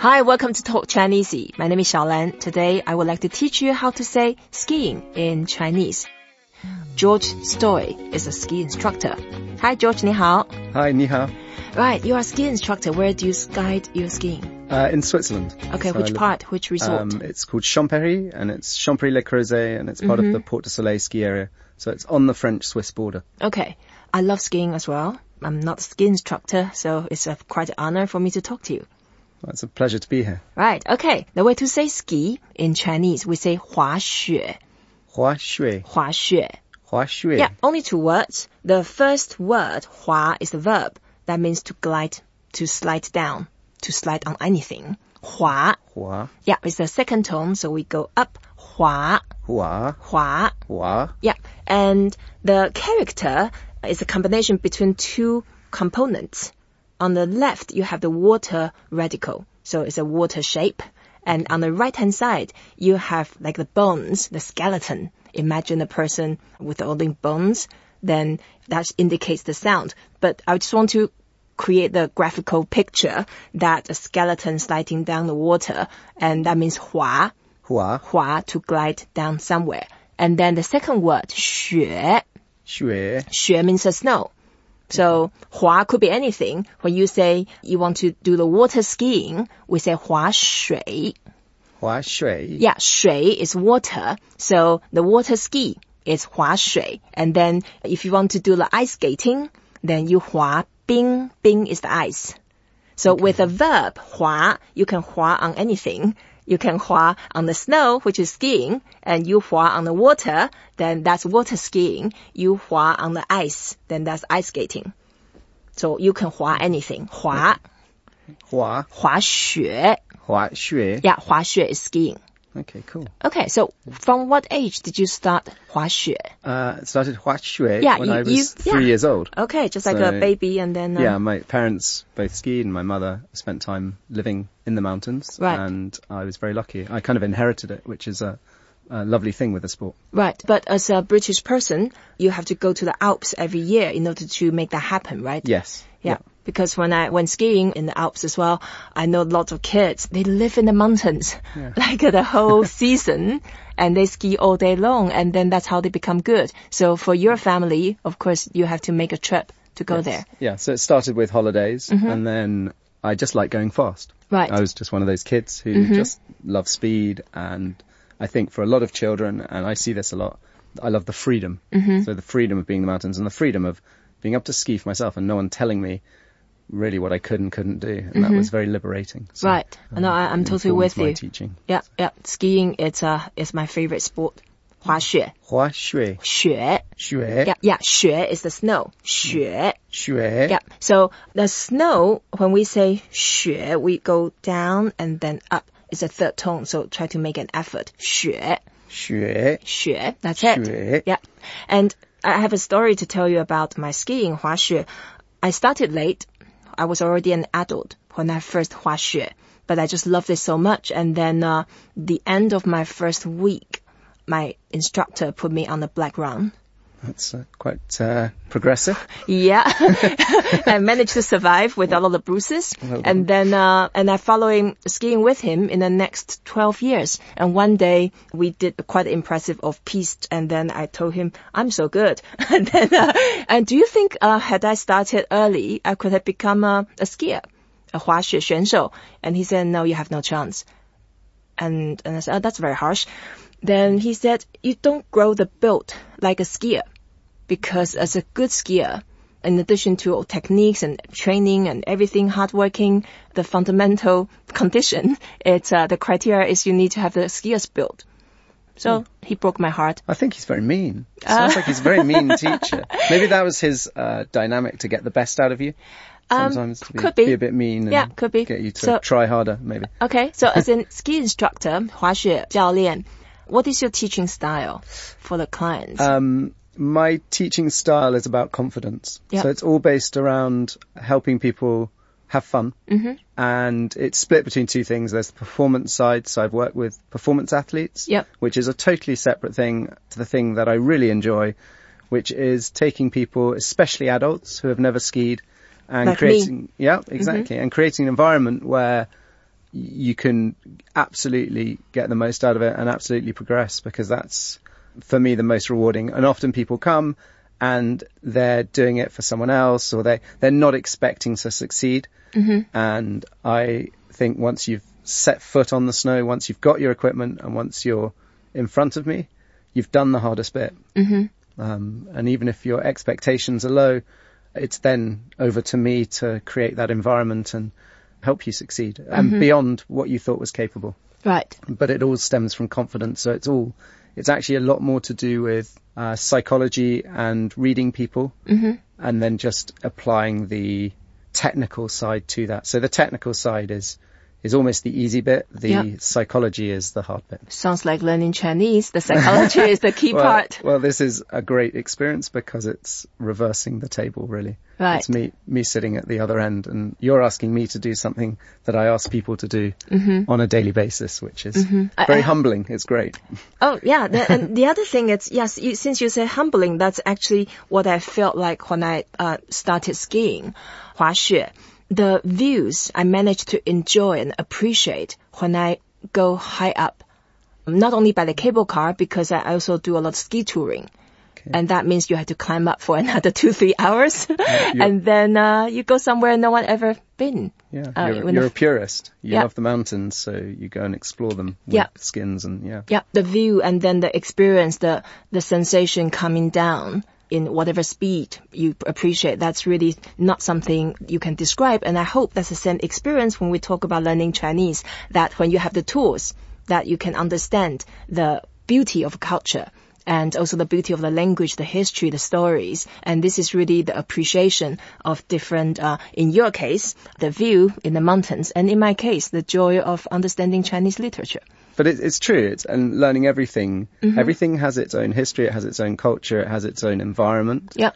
Hi, welcome to Talk Chinese. My name is Xiaolan. Today, I would like to teach you how to say skiing in Chinese. George Stoy is a ski instructor. Hi, George, 你好. Hi, ni hao. Right, you are a ski instructor. Where do you guide your skiing? In Switzerland. Okay, so which part? Which resort? It's called Champéry, and it's Champéry-le-Creuset, and it's part of the Porte du Soleil ski area. So it's on the French-Swiss border. Okay, I love skiing as well. I'm not a ski instructor, so it's quite an honor for me to talk to you. Well, it's a pleasure to be here. Right, okay. The way to say ski in Chinese, we say 滑雪. 滑雪. 滑雪. 滑雪. Yeah, only two words. The first word, 滑, is the verb. That means to glide, to slide down, to slide on anything. 滑. 滑. Yeah, it's the second tone, so we go up. 滑. 滑. 滑. 滑. Yeah, and the character is a combination between two components. On the left, you have the water radical, so it's a water shape. And on the right-hand side, you have like the bones, the skeleton. Imagine a person with all the bones, then that indicates the sound. But I just want to create the graphical picture that a skeleton sliding down the water, and that means 滑. 滑. 滑, to glide down somewhere. And then the second word, 雪. 雪. 雪means a snow. So, 滑could be anything. When you say you want to do the water skiing, we say 滑水. 滑水. Yeah, 水is water. So, the water ski is 滑水. And then, if you want to do the ice skating, then you 滑冰.冰is the ice. So, with a verb, 滑, you can 滑on anything. You can 滑on the snow, which is skiing, and you 滑on the water, then that's water skiing. You 滑on the ice, then that's ice skating. So you can 滑anything. 滑. 滑. 滑雪. 滑雪. Yeah, 滑雪 is skiing. Okay, cool. Okay, so from what age did you start 滑雪? It started 滑雪 Yeah, when I was 3 years old. Okay, just like a baby and then... Yeah, my parents both skied and my mother spent time living in the mountains. Right. And I was very lucky. I kind of inherited it, which is a lovely thing with the sport. Right, but as a British person, you have to go to the Alps every year in order to make that happen, right? Yes. Yeah. Because when I went skiing in the Alps as well, I know lots of kids, they live in the mountains, like the whole season, and they ski all day long, and then that's how they become good. So for your family, of course, you have to make a trip to go there. Yeah, so it started with holidays, and then I just like going fast. Right. I was just one of those kids who just love speed, and I think for a lot of children, and I see this a lot, I love the freedom. So the freedom of being in the mountains and the freedom of being able to ski for myself and no one telling me really what I could and couldn't do. And that was very liberating. So, right. No, I'm totally with you. My teaching. Yeah. Skiing, it's my favorite sport. 滑雪. 滑雪. 雪. 雪. Yeah, 雪 is the snow. 雪. 雪. Yeah. So the snow, when we say 雪, we go down and then up. It's a third tone, so try to make an effort. 雪. 雪. 雪. That's it. 雪. Yeah. And I have a story to tell you about my skiing, 滑雪. I started late. I was already an adult when I first 滑雪, but I just loved it so much. And then the end of my first week, my instructor put me on the black run. That's quite progressive. Yeah. I managed to survive with all of the bruises. And then and I followed skiing with him in the next 12 years. And one day we did quite impressive off-piste. And then I told him, I'm so good. And then, and do you think had I started early, I could have become a skier, a 滑雪选手? And he said, no, you have no chance. And I said, oh, that's very harsh. Then he said, you don't grow the build like a skier. Because as a good skier, in addition to techniques and training and everything, hardworking, the fundamental condition, it's the criteria is you need to have the skier's build. So he broke my heart. I think he's very mean. Sounds like he's a very mean teacher. Maybe that was his dynamic to get the best out of you. Sometimes to be a bit mean and could be. Get you to try harder, maybe. Okay, so as a ski instructor, 滑雪教练, what is your teaching style for the clients? My teaching style is about confidence. So it's all based around helping people have fun. And it's split between two things. There's the performance side. So I've worked with performance athletes, which is a totally separate thing to the thing that I really enjoy, which is taking people, especially adults who have never skied, and like creating, me. and creating an environment where you can absolutely get the most out of it and absolutely progress, because that's, for me, the most rewarding. And often people come and they're doing it for someone else, or they're not expecting to succeed. And I think once you've set foot on the snow, once you've got your equipment, and once you're in front of me, you've done the hardest bit. And even if your expectations are low, it's then over to me to create that environment and help you succeed and beyond what you thought was capable. Right. But it all stems from confidence. So it's actually a lot more to do with psychology and reading people, and then just applying the technical side to that. So the technical side is almost the easy bit. The psychology is the hard bit. Sounds like learning Chinese. The psychology is the key part. Well, this is a great experience because it's reversing the table, really. Right. It's me sitting at the other end, and you're asking me to do something that I ask people to do on a daily basis, which is very humbling. It's great. Oh, yeah. And the other thing is, yes, since you say humbling, that's actually what I felt like when I started skiing, 滑雪. The views I managed to enjoy and appreciate when I go high up, not only by the cable car, because I also do a lot of ski touring. Okay. And that means you have to climb up for another 2-3 hours. And then you go somewhere no one ever been. Yeah, you're a purist. You love the mountains, so you go and explore them with skins and the view, and then the experience, the sensation coming down in whatever speed you appreciate. That's really not something you can describe. And I hope that's the same experience when we talk about learning Chinese, that when you have the tools, that you can understand the beauty of culture and also the beauty of the language, the history, the stories. And this is really the appreciation of different, in your case, the view in the mountains, and in my case, the joy of understanding Chinese literature. But it's true. And learning everything. Everything has its own history. It has its own culture. It has its own environment. Yeah.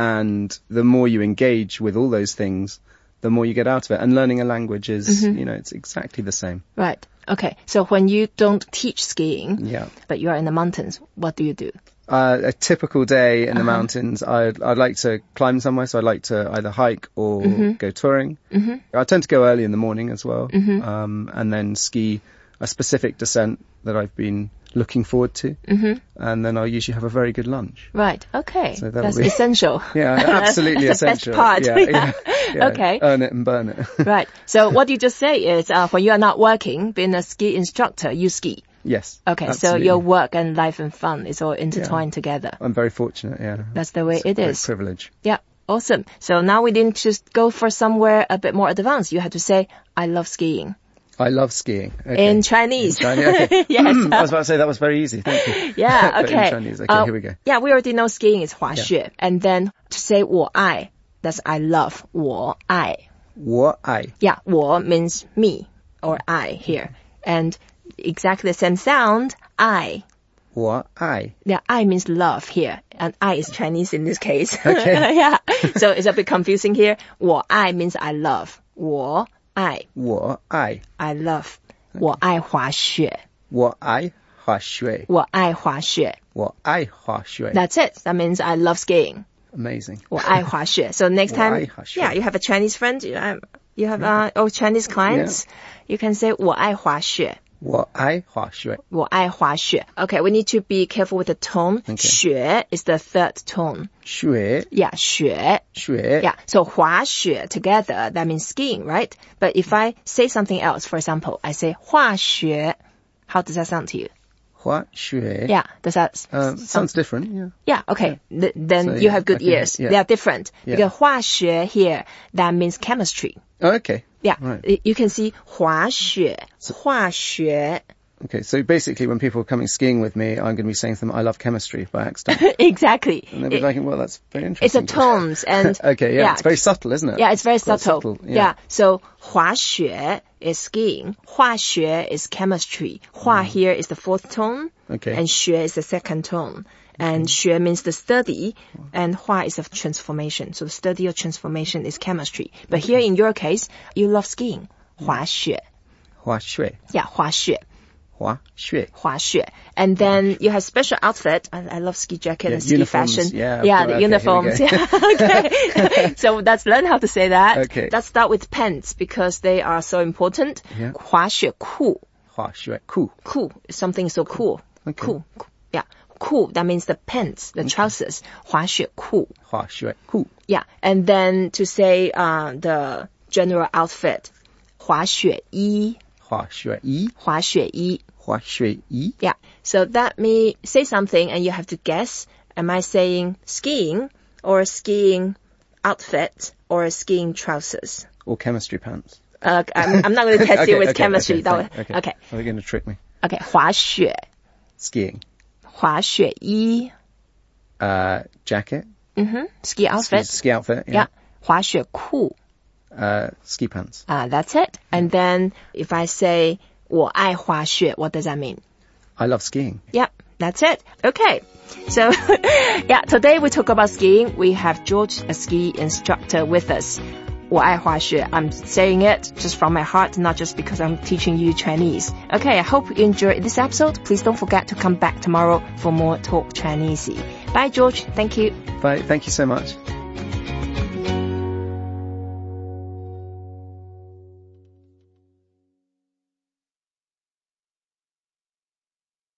And the more you engage with all those things, the more you get out of it. And learning a language is, it's exactly the same. Right. Okay. So when you don't teach skiing, but you are in the mountains, what do you do? A typical day in the mountains, I'd like to climb somewhere, so I'd like to either hike or go touring. I tend to go early in the morning as well, and then ski a specific descent that I've been looking forward to, and then I'll usually have a very good lunch. Right. Okay. So that's essential. Yeah, absolutely that's essential. The best part. Yeah. Okay. Earn it and burn it. Right. So what you just say is, when you are not working, being a ski instructor, you ski. Yes. Okay. Absolutely. So your work and life and fun is all intertwined together. I'm very fortunate. Yeah. That's the way it is. It's a great privilege. Yeah. Awesome. So now we didn't just go for somewhere a bit more advanced. You had to say, I love skiing. I love skiing. Okay. In Chinese. Okay. Yes. I was about to say that was very easy. Thank you. Yeah, okay. In Chinese. Okay, here we go. Yeah, we already know skiing is 滑雪. Yeah. And then to say 我爱, that's I love. 我爱. 我爱. Yeah, 我 means me or I here. And exactly the same sound, I. 我爱. Yeah, I means love here. And I is Chinese in this case. Okay. Yeah. So it's a bit confusing here. 我爱 means I love. 我爱. 我爱. I love. 我爱滑雪. 我爱滑雪. 我爱滑雪. 我爱滑雪. That's it. That means I love skiing. Amazing. 我爱滑雪. So next time, you have a Chinese friend, you have Chinese clients, you can say 我爱滑雪. 我爱滑雪. 我爱滑雪. Okay, we need to be careful with the tone. Okay. 雪 is the third tone. 雪. Yeah, 雪. 雪. Yeah, so 滑雪 together, that means skiing, right? But if I say something else, for example, I say 滑雪, how does that sound to you? 滑雪. Yeah, does that sounds different, yeah. Yeah, okay. Then so, you have good ears. They are different. Because 化学 here, that means chemistry. Oh, okay. Yeah, right. You can see 滑雪, 化学. Okay, so basically when people are coming skiing with me, I'm going to be saying to them, I love chemistry by accident. Exactly. And they'll be like, well, that's very interesting. It's a tones and... Okay, yeah, it's very subtle, isn't it? Yeah, it's very subtle. Yeah. So 滑雪 is skiing. 化学 is chemistry. 化 here is the fourth tone. Okay. And 学 is the second tone. And 学 means the study, and 化 is of transformation. So the study of transformation is chemistry. But here in your case, you love skiing. 滑雪. 滑雪. Yeah, 滑雪. 滑雪. 滑雪. And then you have special outfit. I love ski jacket and ski uniforms, fashion. Yeah, the uniforms. Yeah. Okay. So let's learn how to say that. Okay. Let's start with pants because they are so important. Yeah. 滑雪裤. 滑雪裤. Cool. Something so cool. Okay. Cool. Yeah. Cool. That means the pants, the trousers. 滑雪裤. 滑雪裤. Yeah. And then to say the general outfit. 滑雪衣. 滑雪衣. 滑雪衣. 滑雪衣. Yeah. So that means say something and you have to guess. Am I saying skiing or skiing outfit or skiing trousers? Or chemistry pants. I'm not going to test you with chemistry. Okay. Are you going to trick me? Okay. 滑雪. Skiing. 滑雪衣. Jacket. Ski outfit. Ski outfit. Yeah. 滑雪裤. Ski pants. That's it. And then if I say 我爱滑雪, what does that mean? I love skiing. Yep, that's it. Okay. So, yeah, today we talk about skiing. We have George, a ski instructor, with us. 我爱滑雪. I'm saying it just from my heart, not just because I'm teaching you Chinese. Okay, I hope you enjoyed this episode. Please don't forget to come back tomorrow for more Talk Chinese. Bye, George. Thank you. Bye. Thank you so much.